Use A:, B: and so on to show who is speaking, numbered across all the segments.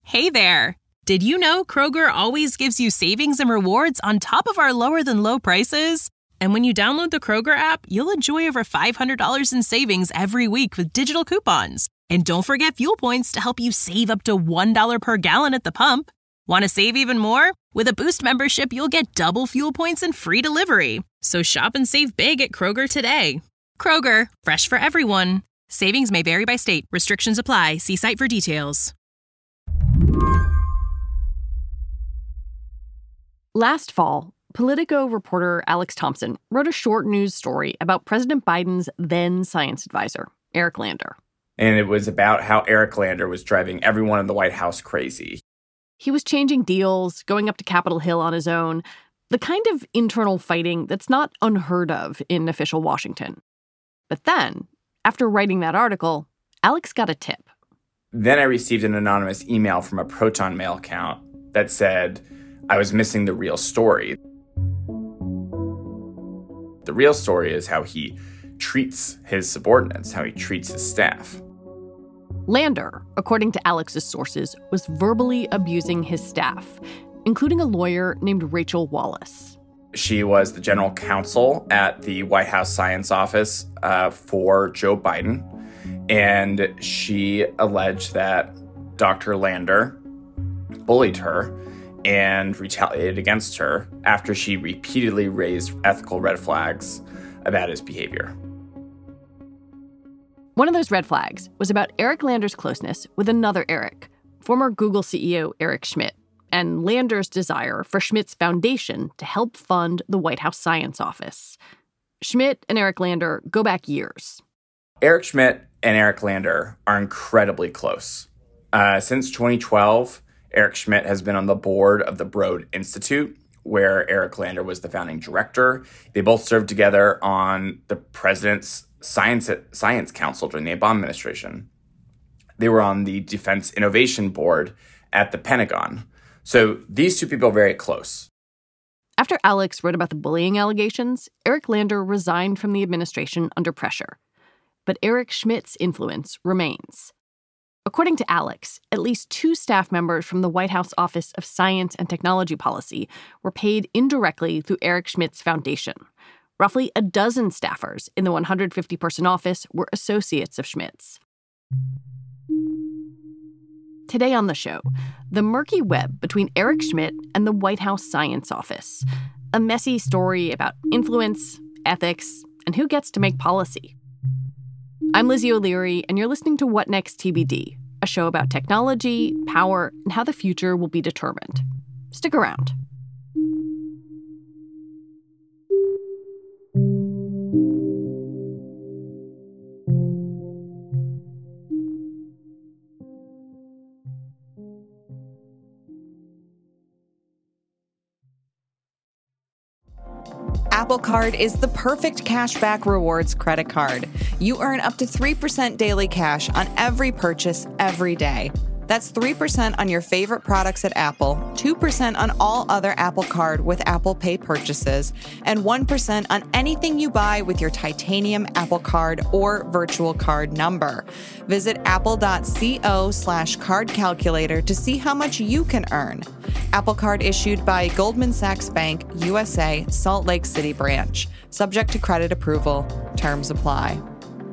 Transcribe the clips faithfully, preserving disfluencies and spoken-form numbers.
A: Hey there! Did you know Kroger always gives you savings and rewards on top of our lower-than-low prices? And when you download the Kroger app, you'll enjoy over five hundred dollars in savings every week with digital coupons. And don't forget fuel points to help you save up to one dollar per gallon at the pump. Want to save even more? With a Boost membership, you'll get double fuel points and free delivery. So shop and save big at Kroger today. Kroger, fresh for everyone. Savings may vary by state. Restrictions apply. See site for details.
B: Last fall, Politico reporter Alex Thompson wrote a short news story about President Biden's then science advisor, Eric Lander.
C: And it was about how Eric Lander was driving everyone in the White House crazy.
B: He was changing deals, going up to Capitol Hill on his own, the kind of internal fighting that's not unheard of in official Washington. But then, after writing that article, Alex got a tip.
C: Then I received an anonymous email from a Proton Mail account that said I was missing the real story. The real story is how he treats his subordinates, how he treats his staff.
B: Lander, according to Alex's sources, was verbally abusing his staff, including a lawyer named Rachel Wallace.
C: She was the general counsel at the White House Science Office uh, for Joe Biden, and she alleged that Doctor Lander bullied her and retaliated against her after she repeatedly raised ethical red flags about his behavior.
B: One of those red flags was about Eric Lander's closeness with another Eric, former Google C E O Eric Schmidt, and Lander's desire for Schmidt's foundation to help fund the White House Science Office. Schmidt and Eric Lander go back years.
C: Eric Schmidt and Eric Lander are incredibly close. Uh, since twenty twelve, Eric Schmidt has been on the board of the Broad Institute, where Eric Lander was the founding director. They both served together on the president's Science Science Council during the Obama administration. They were on the Defense Innovation Board at the Pentagon. So these two people are very close.
B: After Alex wrote about the bullying allegations, Eric Lander resigned from the administration under pressure. But Eric Schmidt's influence remains. According to Alex, at least two staff members from the White House Office of Science and Technology Policy were paid indirectly through Eric Schmidt's foundation. Roughly a dozen staffers in the one hundred fifty person office were associates of Schmidt's. Today on the show, the murky web between Eric Schmidt and the White House Science Office. A messy story about influence, ethics, and who gets to make policy. I'm Lizzie O'Leary, and you're listening to What Next T B D, a show about technology, power, and how the future will be determined. Stick around.
D: Apple Card is the perfect cashback rewards credit card. You earn up to three percent daily cash on every purchase every day. That's three percent on your favorite products at Apple, two percent on all other Apple Card with Apple Pay purchases, and one percent on anything you buy with your titanium Apple Card or virtual card number. Visit apple.co slash card calculator to see how much you can earn. Apple Card issued by Goldman Sachs Bank, U S A, Salt Lake City branch. Subject to credit approval. Terms apply.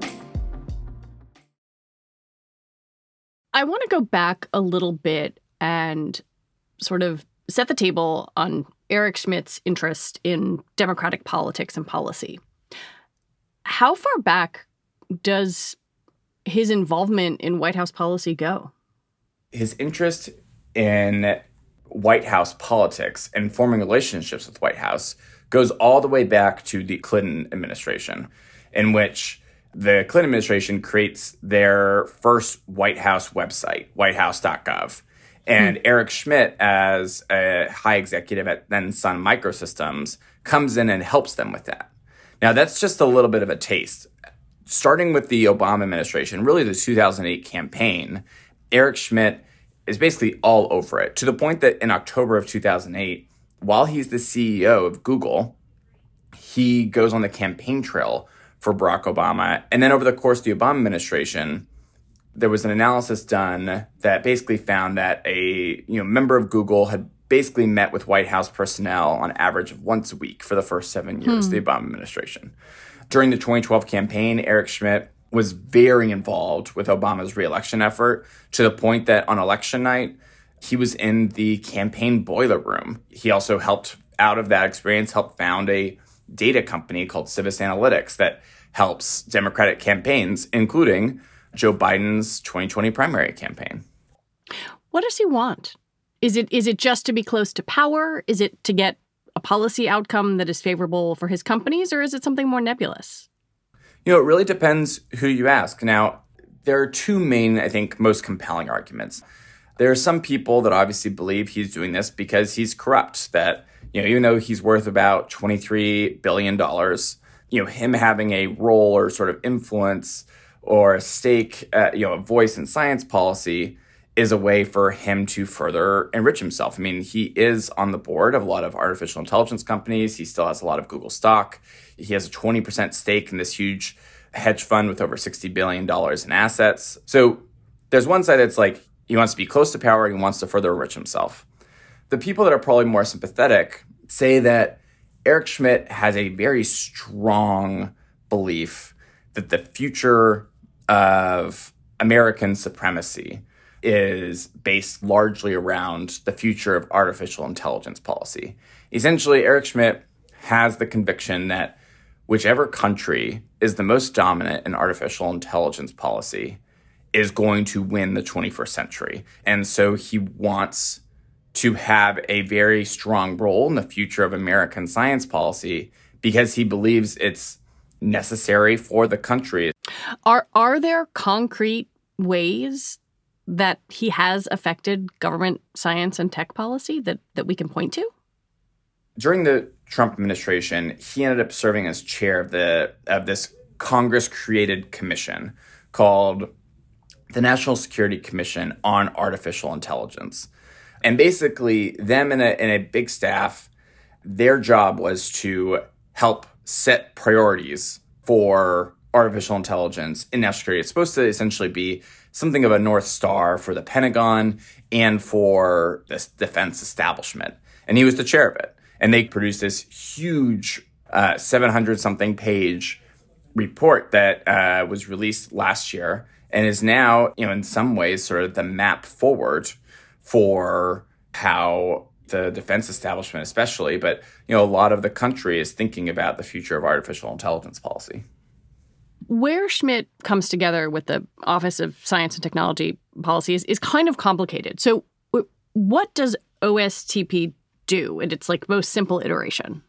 B: I want to go back a little bit and sort of set the table on Eric Schmidt's interest in democratic politics and policy. How far back does his involvement in White House policy go?
C: His interest in White House politics and forming relationships with White House goes all the way back to the Clinton administration, in which the Clinton administration creates their first White House website, white house dot gov. And hmm. Eric Schmidt, as a high executive at then Sun Microsystems, comes in and helps them with that. Now, that's just a little bit of a taste. Starting with the Obama administration, really the two thousand eight campaign, Eric Schmidt is basically all over it, to the point that in October of two thousand eight, while he's the C E O of Google, he goes on the campaign trail for Barack Obama. And then over the course of the Obama administration, there was an analysis done that basically found that a you know member of Google had basically met with White House personnel on average of once a week for the first seven years hmm. of the Obama administration. During the twenty twelve campaign, Eric Schmidt was very involved with Obama's reelection effort to the point that on election night, he was in the campaign boiler room. He also helped out of that experience, helped found a data company called Civis Analytics that helps Democratic campaigns, including Joe Biden's twenty twenty primary campaign.
B: What does he want? Is it is it just to be close to power? Is it to get a policy outcome that is favorable for his companies, or is it something more nebulous?
C: You know, it really depends who you ask. Now, there are two main, I think, most compelling arguments. There are some people that obviously believe he's doing this because he's corrupt, that, you know, even though he's worth about twenty-three billion dollars, you know, him having a role or sort of influence or a stake, uh, you know, a voice in science policy is a way for him to further enrich himself. I mean, he is on the board of a lot of artificial intelligence companies. He still has a lot of Google stock. He has a twenty percent stake in this huge hedge fund with over sixty billion dollars in assets. So there's one side that's like, he wants to be close to power. He wants to further enrich himself. The people that are probably more sympathetic say that Eric Schmidt has a very strong belief that the future of American supremacy is based largely around the future of artificial intelligence policy. Essentially, Eric Schmidt has the conviction that whichever country is the most dominant in artificial intelligence policy is going to win the twenty-first century. And so he wants to have a very strong role in the future of American science policy because he believes it's necessary for the country.
B: Are are there concrete ways that he has affected government science and tech policy that, that we can point to?
C: During the Trump administration, he ended up serving as chair of the of this Congress-created commission called the National Security Commission on Artificial Intelligence. And basically, them and a, and a big staff, their job was to help set priorities for artificial intelligence in national security. It's supposed to essentially be something of a North Star for the Pentagon and for the defense establishment. And he was the chair of it. And they produced this huge uh, seven hundred something page report that uh, was released last year and is now, you know, in some ways sort of the map forward for how the defense establishment especially, but, you know, a lot of the country is thinking about the future of artificial intelligence policy.
B: Where Schmidt comes together with the Office of Science and Technology Policy is, is kind of complicated. So w- what does O S T P do in its like most simple iteration?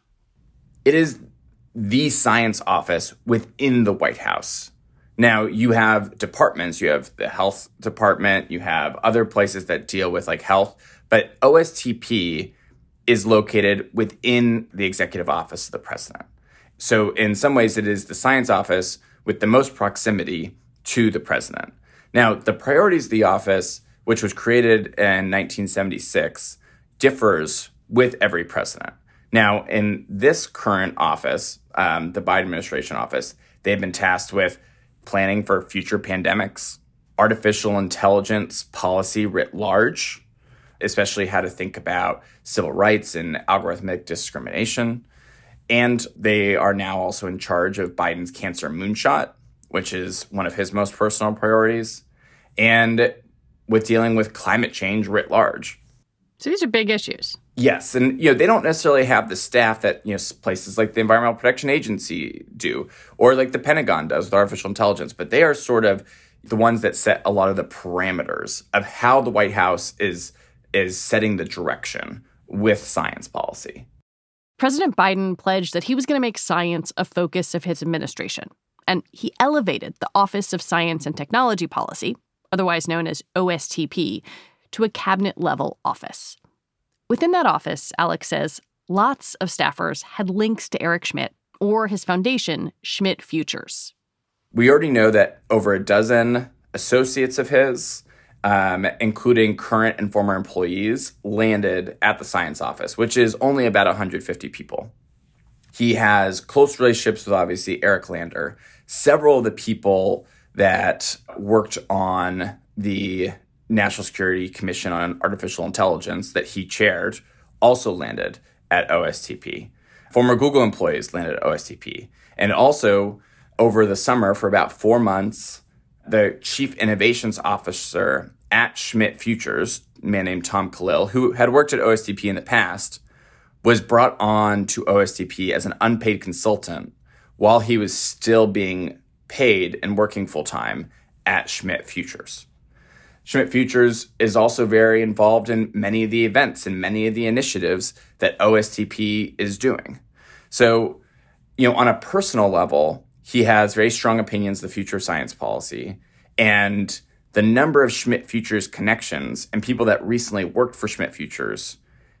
C: It is the science office within the White House. Now, you have departments. You have the health department. You have other places that deal with like health. But O S T P is located within the executive office of the president. So in some ways, it is the science office with the most proximity to the president. Now, the priorities of the office, which was created in nineteen seventy-six, differs with every president. Now, in this current office, um, the Biden administration office, they've been tasked with planning for future pandemics, artificial intelligence policy writ large, especially how to think about civil rights and algorithmic discrimination. And they are now also in charge of Biden's cancer moonshot, which is one of his most personal priorities, and with dealing with climate change writ large.
B: So these are big issues.
C: Yes. And, you know, they don't necessarily have the staff that, you know, places like the Environmental Protection Agency do, or like the Pentagon does with artificial intelligence, but they are sort of the ones that set a lot of the parameters of how the White House is is setting the direction with science policy.
B: President Biden pledged that he was going to make science a focus of his administration, and he elevated the Office of Science and Technology Policy, otherwise known as O S T P, to a cabinet-level office. Within that office, Alex says, lots of staffers had links to Eric Schmidt or his foundation, Schmidt Futures.
C: We already know that over a dozen associates of his, um, including current and former employees, landed at the science office, which is only about one hundred fifty people. He has close relationships with, obviously, Eric Lander. Several of the people that worked on the National Security Commission on Artificial Intelligence that he chaired also landed at O S T P. Former Google employees landed at O S T P. And also, over the summer, for about four months, the chief innovations officer at Schmidt Futures, a man named Tom Khalil, who had worked at O S T P in the past, was brought on to O S T P as an unpaid consultant while he was still being paid and working full-time at Schmidt Futures. Schmidt Futures is also very involved in many of the events and many of the initiatives that O S T P is doing. So, you know, on a personal level, he has very strong opinions of the future of science policy, and the number of Schmidt Futures connections and people that recently worked for Schmidt Futures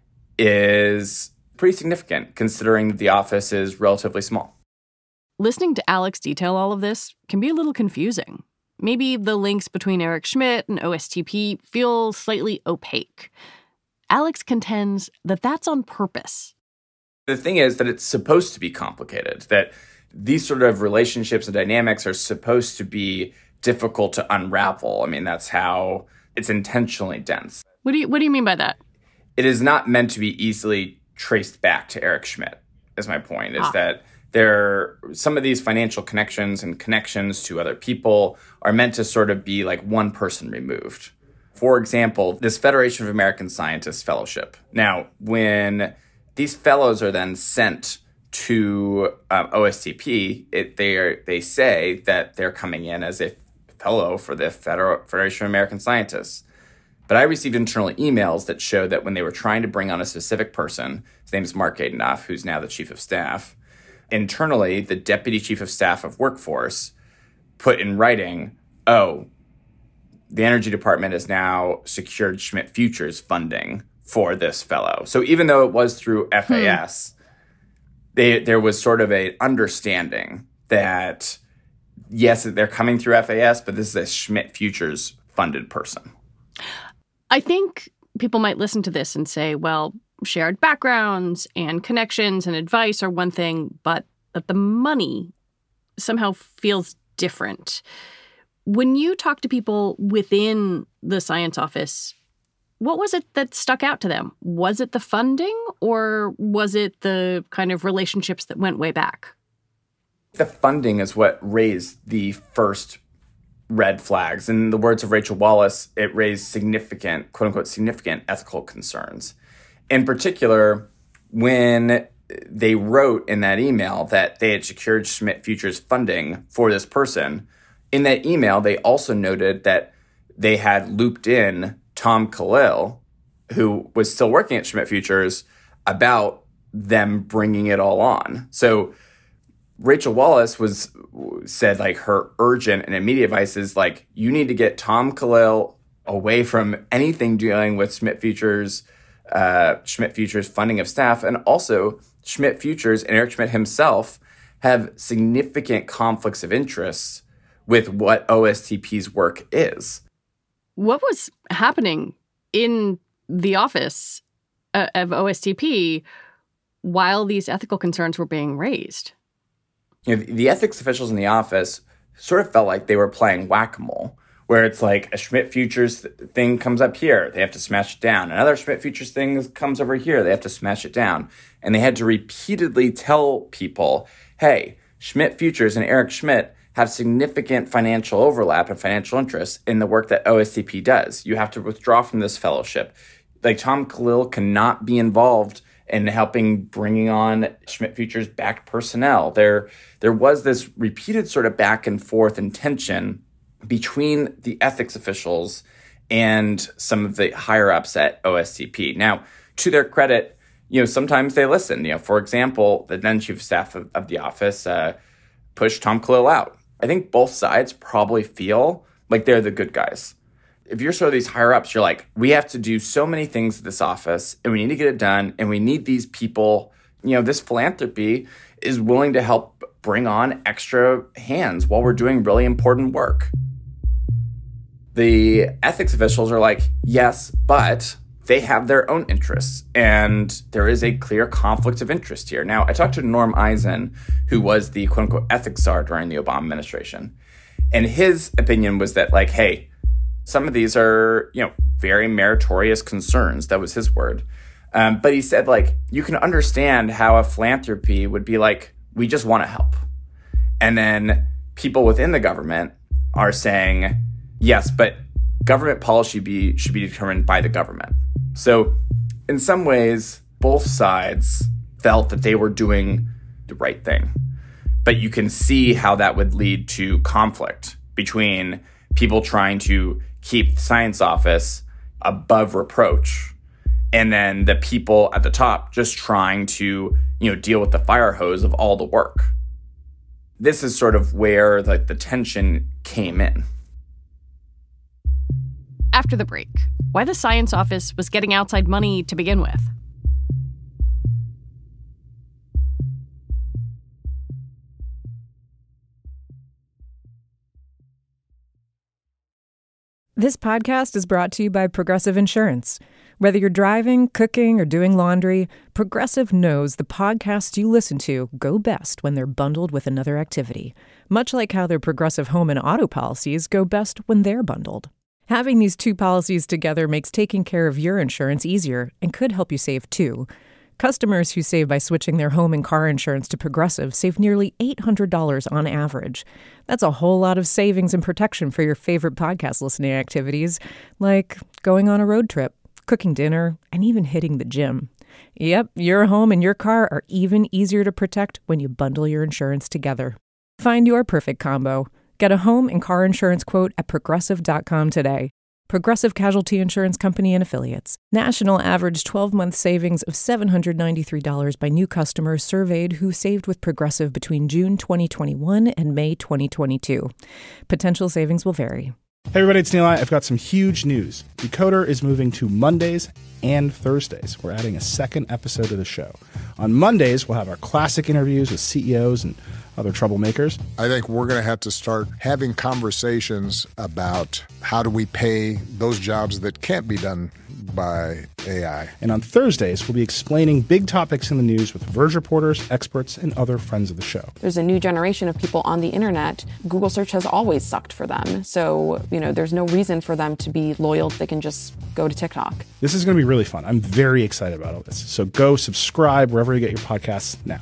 C: is pretty significant, considering that the office is relatively small.
B: Listening to Alex detail all of this can be a little confusing. Maybe the links between Eric Schmidt and O S T P feel slightly opaque. Alex contends that that's on purpose.
C: The thing is that it's supposed to be complicated, that these sort of relationships and dynamics are supposed to be difficult to unravel. I mean, that's how it's intentionally dense.
B: What do you what do you mean by that?
C: It is not meant to be easily traced back to Eric Schmidt, is my point, is ah. that there some of these financial connections and connections to other people are meant to sort of be like one person removed. For example, this Federation of American Scientists Fellowship. Now, when these fellows are then sent to um, O S T P, it, they are, they say that they're coming in as a fellow for the Federal, Federation of American Scientists. But I received internal emails that showed that when they were trying to bring on a specific person, his name is Mark Adenoff, who's now the chief of staff, internally, the deputy chief of staff of workforce put in writing, oh, the Energy Department has now secured Schmidt Futures funding for this fellow. So even though it was through F A S, hmm. they, there was sort of an understanding that, yes, they're coming through F A S, but this is a Schmidt Futures funded person.
B: I think people might listen to this and say, well, shared backgrounds and connections and advice are one thing, but that the money somehow feels different. When you talk to people within the science office, what was it that stuck out to them? Was it the funding, or was it the kind of relationships that went way back?
C: The funding is what raised the first red flags. In the words of Rachel Wallace, it raised significant, quote unquote, significant ethical concerns. In particular, when they wrote in that email that they had secured Schmidt Futures funding for this person, in that email, they also noted that they had looped in Tom Khalil, who was still working at Schmidt Futures, about them bringing it all on. So Rachel Wallace was said like her urgent and immediate advice is like, you need to get Tom Khalil away from anything dealing with Schmidt Futures, uh, Schmidt Futures funding of staff. And also Schmidt Futures and Eric Schmidt himself have significant conflicts of interest with what O S T P's work is.
B: What was happening in the office uh, of O S T P while these ethical concerns were being raised?
C: You know, the ethics officials in the office sort of felt like they were playing whack-a-mole, where it's like a Schmidt Futures thing comes up here, they have to smash it down. Another Schmidt Futures thing comes over here, they have to smash it down. And they had to repeatedly tell people, hey, Schmidt Futures and Eric Schmidt have significant financial overlap and financial interests in the work that O S T P does. You have to withdraw from this fellowship. Like Tom Khalil cannot be involved in helping bringing on Schmidt Futures backed personnel. There, there was this repeated sort of back and forth and tension between the ethics officials and some of the higher ups at O S T P. Now, to their credit, you know, sometimes they listen. You know, for example, the then chief of staff of, of the office uh, pushed Tom Khalil out. I think both sides probably feel like they're the good guys. If you're sort of these higher ups, you're like, we have to do so many things at this office and we need to get it done. And we need these people, you know, this philanthropy is willing to help bring on extra hands while we're doing really important work. The ethics officials are like, yes, but they have their own interests. And there is a clear conflict of interest here. Now, I talked to Norm Eisen, who was the quote unquote ethics czar during the Obama administration. And his opinion was that, like, hey, some of these are, you know, very meritorious concerns. That was his word. Um, but he said, like, you can understand how a philanthropy would be like, we just want to help. And then people within the government are saying, yes, but government policy be, should be determined by the government. So in some ways, both sides felt that they were doing the right thing. But you can see how that would lead to conflict between people trying to keep the science office above reproach and then the people at the top just trying to, you know, deal with the fire hose of all the work. This is sort of where like the tension came in.
B: After the break, why the science office was getting outside money to begin with.
E: This podcast is brought to you by Progressive Insurance. Whether you're driving, cooking, or doing laundry, Progressive knows the podcasts you listen to go best when they're bundled with another activity, much like how their Progressive home and auto policies go best when they're bundled. Having these two policies together makes taking care of your insurance easier and could help you save too. Customers who save by switching their home and car insurance to Progressive save nearly eight hundred dollars on average. That's a whole lot of savings and protection for your favorite podcast listening activities, like going on a road trip, cooking dinner, and even hitting the gym. Yep, your home and your car are even easier to protect when you bundle your insurance together. Find your perfect combo. Get a home and car insurance quote at progressive dot com today. Progressive Casualty Insurance Company and Affiliates. National average twelve-month savings of seven hundred ninety-three dollars by new customers surveyed who saved with Progressive between June twenty twenty-one and May twenty twenty-two. Potential savings will vary.
F: Hey everybody, it's Neil. I've got some huge news. Decoder is moving to Mondays and Thursdays. We're adding a second episode to the show. On Mondays, we'll have our classic interviews with C E Os and other troublemakers.
G: I think we're going to have to start having conversations about how do we pay those jobs that can't be done by A I.
F: And on Thursdays, we'll be explaining big topics in the news with Verge reporters, experts, and other friends of the show.
H: There's a new generation of people on the internet. Google search has always sucked for them. So, you know, there's no reason for them to be loyal. They can just go to TikTok.
F: This is going to be really fun. I'm very excited about all this. So go subscribe wherever you get your podcasts now.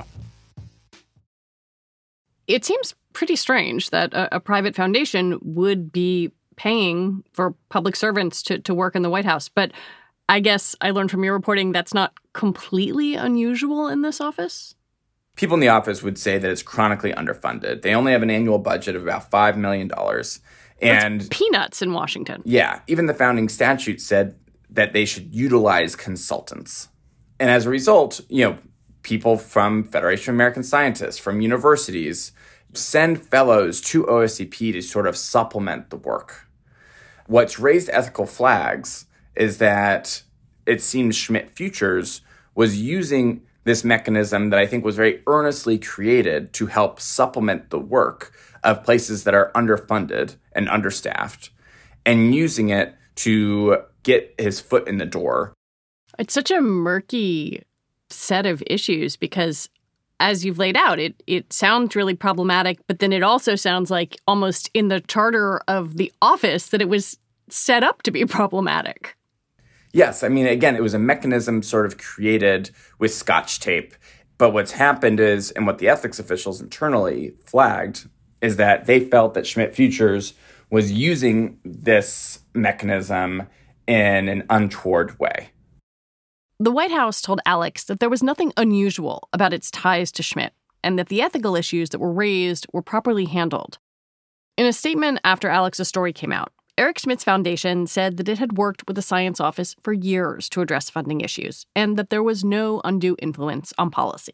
B: It seems pretty strange that a, a private foundation would be paying for public servants to, to work in the White House. But I guess I learned from your reporting that's not completely unusual in this office?
C: People in the office would say that it's chronically underfunded. They only have an annual budget of about five million dollars. And
B: that's peanuts in Washington.
C: Yeah. Even the founding statute said that they should utilize consultants. And as a result, you know, people from Federation of American Scientists, from universities, send fellows to O S C P to sort of supplement the work. What's raised ethical flags is that it seems Schmidt Futures was using this mechanism that I think was very earnestly created to help supplement the work of places that are underfunded and understaffed, and using it to get his foot in the door.
B: It's such a murky set of issues because, as you've laid out, it it sounds really problematic, but then it also sounds like almost in the charter of the office that it was set up to be problematic.
C: Yes. I mean, again, it was a mechanism sort of created with Scotch tape. But what's happened is, and what the ethics officials internally flagged, is that they felt that Schmidt Futures was using this mechanism in an untoward way.
B: The White House told Alex that there was nothing unusual about its ties to Schmidt and that the ethical issues that were raised were properly handled. In a statement after Alex's story came out, Eric Schmidt's foundation said that it had worked with the science office for years to address funding issues and that there was no undue influence on policy.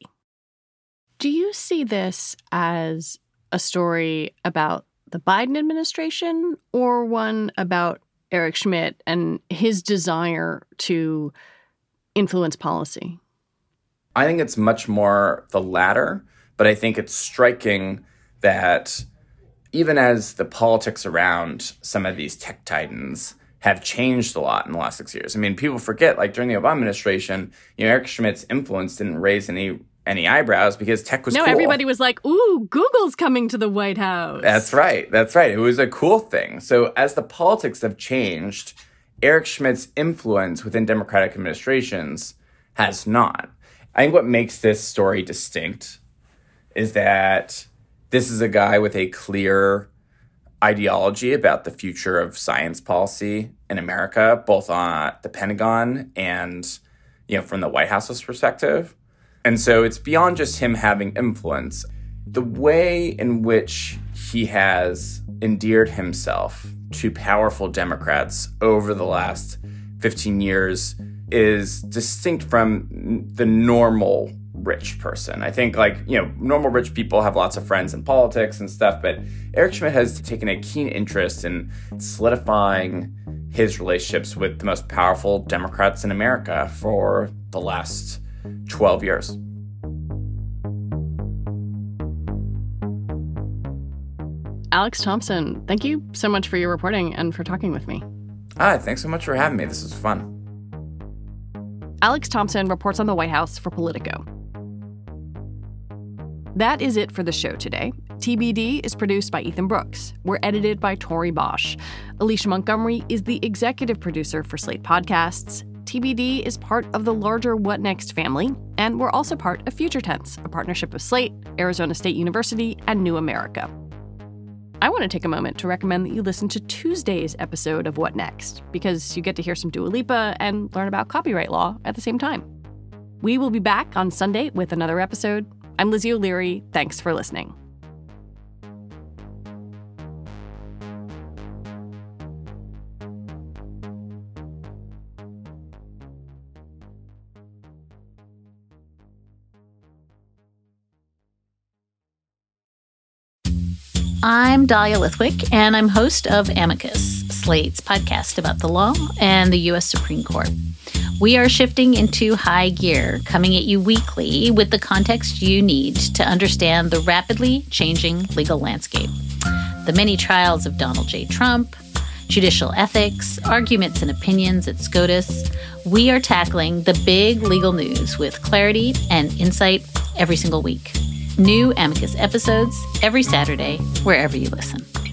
B: Do you see this as a story about the Biden administration or one about Eric Schmidt and his desire to influence policy?
C: I think it's much more the latter, but I think it's striking that even as the politics around some of these tech titans have changed a lot in the last six years. I mean, people forget, like during the Obama administration, you know, Eric Schmidt's influence didn't raise any any eyebrows because tech was
B: no,
C: cool.
B: No, everybody was like, ooh, Google's coming to the White House.
C: That's right. That's right. It was a cool thing. So as the politics have changed, Eric Schmidt's influence within Democratic administrations has not. I think what makes this story distinct is that this is a guy with a clear ideology about the future of science policy in America, both on the Pentagon and, you know, from the White House's perspective. And so it's beyond just him having influence. The way in which he has endeared himself to powerful Democrats over the last fifteen years is distinct from the normal rich person. I think, like, you know, normal rich people have lots of friends in politics and stuff, but Eric Schmidt has taken a keen interest in solidifying his relationships with the most powerful Democrats in America for the last twelve years.
B: Alex Thompson, thank you so much for your reporting and for talking with me.
C: Ah, thanks so much for having me. This was fun.
B: Alex Thompson reports on the White House for Politico. That is it for the show today. T B D is produced by Ethan Brooks. We're edited by Tori Bosch. Alicia Montgomery is the executive producer for Slate Podcasts. T B D is part of the larger What Next family, and we're also part of Future Tense, a partnership of Slate, Arizona State University, and New America. I want to take a moment to recommend that you listen to Tuesday's episode of What Next, because you get to hear some Dua Lipa and learn about copyright law at the same time. We will be back on Sunday with another episode. I'm Lizzie O'Leary. Thanks for listening.
I: I'm Dahlia Lithwick, and I'm host of Amicus, Slate's podcast about the law and the U S Supreme Court. We are shifting into high gear, coming at you weekly with the context you need to understand the rapidly changing legal landscape. The many trials of Donald J. Trump, judicial ethics, arguments and opinions at SCOTUS. We are tackling the big legal news with clarity and insight every single week. New Amicus episodes every Saturday, wherever you listen.